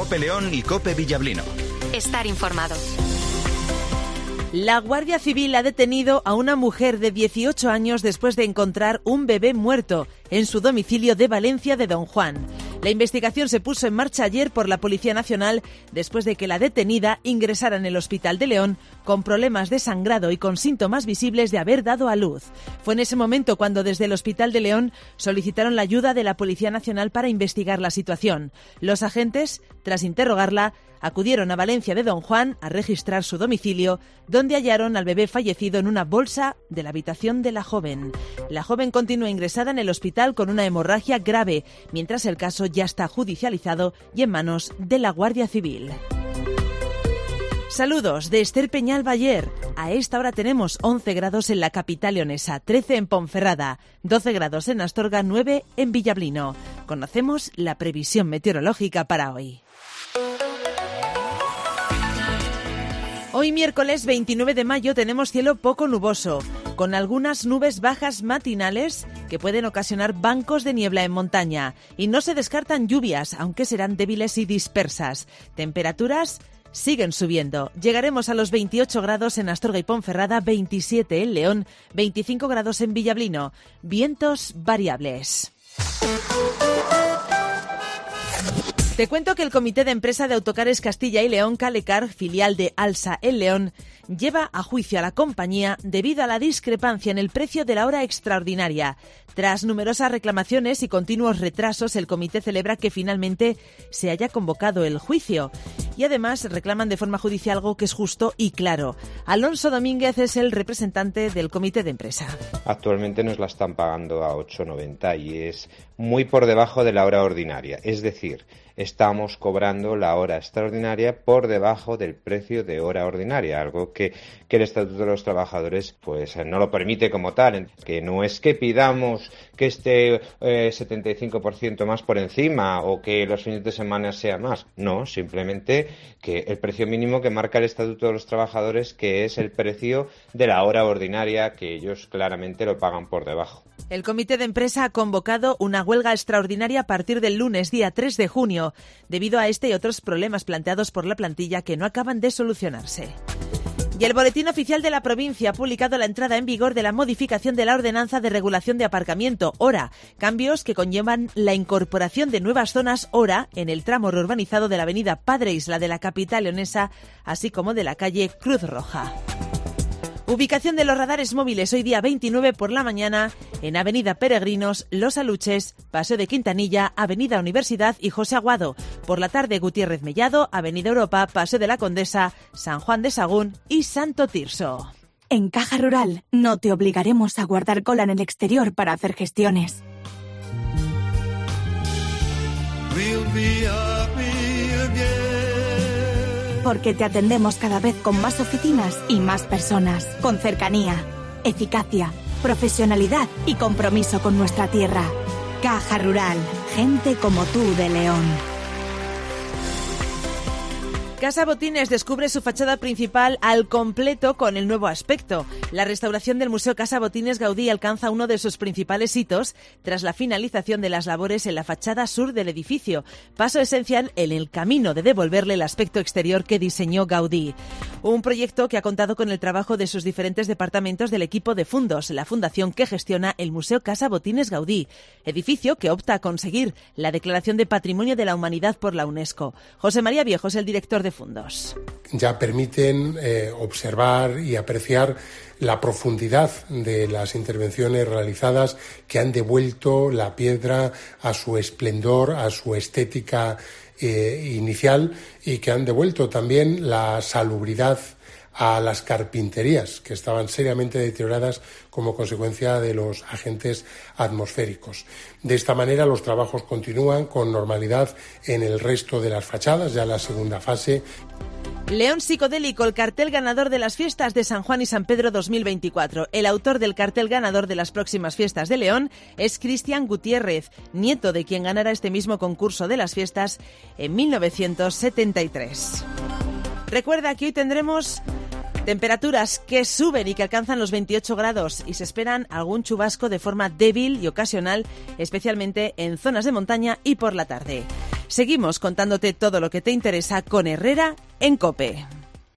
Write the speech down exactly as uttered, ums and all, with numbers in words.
COPE León y COPE Villablino. Estar informado. La Guardia Civil ha detenido a una mujer de dieciocho años después de encontrar un bebé muerto en su domicilio de Valencia de Don Juan. La investigación se puso en marcha ayer por la Policía Nacional después de que la detenida ingresara en el Hospital de León con problemas de sangrado y con síntomas visibles de haber dado a luz. Fue en ese momento cuando desde el Hospital de León solicitaron la ayuda de la Policía Nacional para investigar la situación. Los agentes, tras interrogarla, acudieron a Valencia de Don Juan a registrar su domicilio, donde hallaron al bebé fallecido en una bolsa de la habitación de la joven. La joven continúa ingresada en el hospital con una hemorragia grave, mientras el caso ya está judicializado y en manos de la Guardia Civil. Saludos de Esther Peñal Bayer. A esta hora tenemos once grados en la capital leonesa, trece en Ponferrada, doce grados en Astorga, nueve en Villablino. Conocemos la previsión meteorológica para hoy. Hoy miércoles veintinueve de mayo tenemos cielo poco nuboso, con algunas nubes bajas matinales que pueden ocasionar bancos de niebla en montaña. Y no se descartan lluvias, aunque serán débiles y dispersas. Temperaturas siguen subiendo. Llegaremos a los veintiocho grados en Astorga y Ponferrada, veintisiete en León, veinticinco grados en Villablino. Vientos variables. Te cuento que el Comité de Empresa de Autocares Castilla y León, Calecar, filial de Alsa en León, lleva a juicio a la compañía debido a la discrepancia en el precio de la hora extraordinaria. Tras numerosas reclamaciones y continuos retrasos, el comité celebra que finalmente se haya convocado el juicio. Y además reclaman de forma judicial algo que es justo y claro. Alonso Domínguez es el representante del Comité de Empresa. Actualmente nos la están pagando a ocho noventa y es muy por debajo de la hora ordinaria. Es decir, estamos cobrando la hora extraordinaria por debajo del precio de hora ordinaria, algo que, que el Estatuto de los Trabajadores pues no lo permite como tal. Que no es que pidamos que esté eh, setenta y cinco por ciento más por encima o que los fines de semana sea más. No, simplemente que el precio mínimo que marca el Estatuto de los Trabajadores, que es el precio de la hora ordinaria, que ellos claramente lo pagan por debajo. El Comité de Empresa ha convocado una huelga extraordinaria a partir del lunes, día tres de junio, debido a este y otros problemas planteados por la plantilla que no acaban de solucionarse. Y el Boletín Oficial de la Provincia ha publicado la entrada en vigor de la modificación de la Ordenanza de Regulación de Aparcamiento, HORA, cambios que conllevan la incorporación de nuevas zonas HORA en el tramo reurbanizado de la avenida Padre Isla de la capital leonesa, así como de la calle Cruz Roja. Ubicación de los radares móviles hoy día veintinueve por la mañana en Avenida Peregrinos, Los Aluches, Paseo de Quintanilla, Avenida Universidad y José Aguado. Por la tarde Gutiérrez Mellado, Avenida Europa, Paseo de la Condesa, San Juan de Sagún y Santo Tirso. En Caja Rural no te obligaremos a guardar cola en el exterior para hacer gestiones. We'll be happy again. Porque te atendemos cada vez con más oficinas y más personas, con cercanía, eficacia, profesionalidad y compromiso con nuestra tierra. Caja Rural, gente como tú de León. Casa Botines descubre su fachada principal al completo con el nuevo aspecto. La restauración del Museo Casa Botines Gaudí alcanza uno de sus principales hitos tras la finalización de las labores en la fachada sur del edificio, paso esencial en el camino de devolverle el aspecto exterior que diseñó Gaudí. Un proyecto que ha contado con el trabajo de sus diferentes departamentos del equipo de Fundos, la fundación que gestiona el Museo Casa Botines Gaudí, edificio que opta a conseguir la declaración de Patrimonio de la Humanidad por la UNESCO. José María Viejo es el director de Fundos. Ya permiten eh, observar y apreciar la profundidad de las intervenciones realizadas que han devuelto la piedra a su esplendor, a su estética eh, inicial y que han devuelto también la salubridad a las carpinterías, que estaban seriamente deterioradas como consecuencia de los agentes atmosféricos. De esta manera, los trabajos continúan con normalidad en el resto de las fachadas, ya la segunda fase. León Psicodélico, el cartel ganador de las fiestas de San Juan y San Pedro dos mil veinticuatro. El autor del cartel ganador de las próximas fiestas de León es Cristian Gutiérrez, nieto de quien ganara este mismo concurso de las fiestas en mil novecientos setenta y tres. Recuerda que hoy tendremos temperaturas que suben y que alcanzan los veintiocho grados y se esperan algún chubasco de forma débil y ocasional, especialmente en zonas de montaña y por la tarde. Seguimos contándote todo lo que te interesa con Herrera en COPE.